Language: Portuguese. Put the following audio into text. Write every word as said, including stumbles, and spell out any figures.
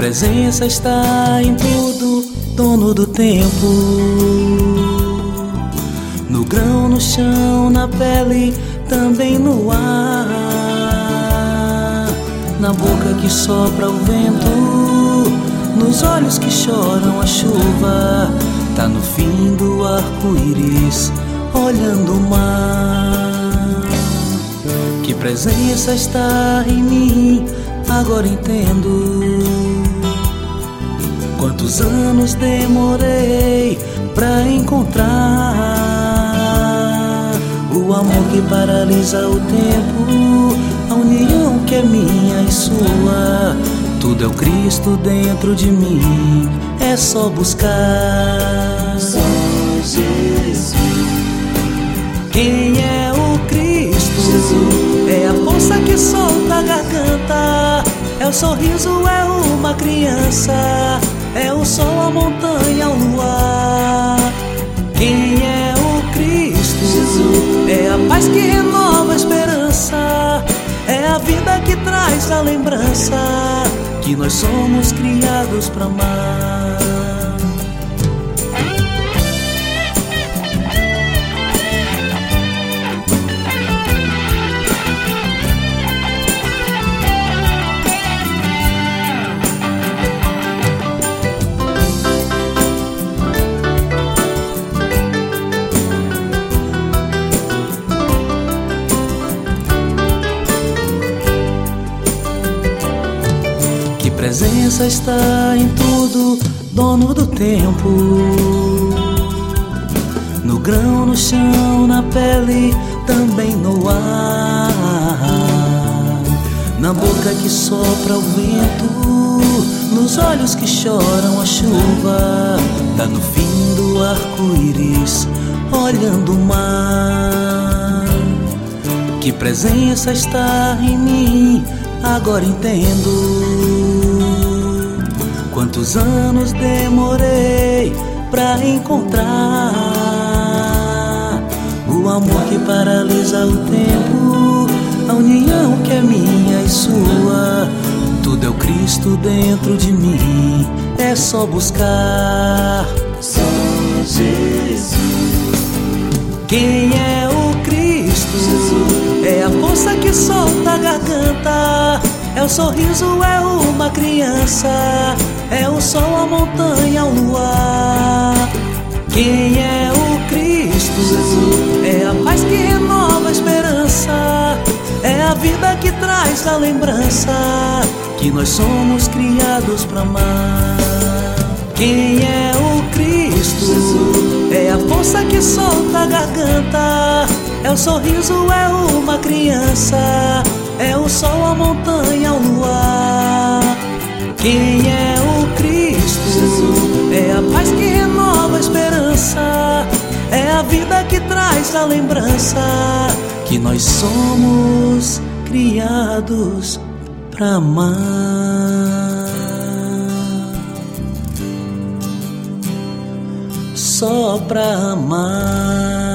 presença está em tudo, dono do tempo. No grão, no chão, na pele, também no ar. Na boca que sopra o vento, nos olhos que choram a chuva. Tá no fim do arco-íris, olhando o mar. Que presença está em mim, agora entendo. Quantos anos demorei pra encontrar o amor que paralisa o tempo, a união que é minha e sua. Tudo é o Cristo dentro de mim, é só buscar. Só Jesus. Quem é o Cristo? Jesus. É a força que solta a garganta, é o sorriso, é uma criança, é o sol, a montanha, o luar. Quem é o Cristo? Jesus. É a paz que renova a esperança, é a vida que traz a lembrança que nós somos criados pra amar. Presença está em tudo, dono do tempo. No grão, no chão, na pele, também no ar. Na boca que sopra o vento, nos olhos que choram a chuva. Tá no fim do arco-íris, olhando o mar. Que presença está em mim, agora entendo. Quantos anos demorei pra encontrar o amor que paralisa o tempo, a união que é minha e sua. Tudo é o Cristo dentro de mim, é só buscar. Só Jesus. Quem é o Cristo? Jesus. É a força que solta a garganta, é o sorriso, é uma criança, é o sol, a montanha, o luar. Quem é o Cristo? Jesus. É a paz que renova a esperança, é a vida que traz a lembrança que nós somos criados pra amar. Quem é o Cristo? Jesus. É a força que solta a garganta, é o sorriso, é uma criança, é o sol, a montanha, o luar. Quem é o Cristo? Jesus. É a paz que renova a esperança, é a vida que traz a lembrança que nós somos criados pra amar. Só pra amar.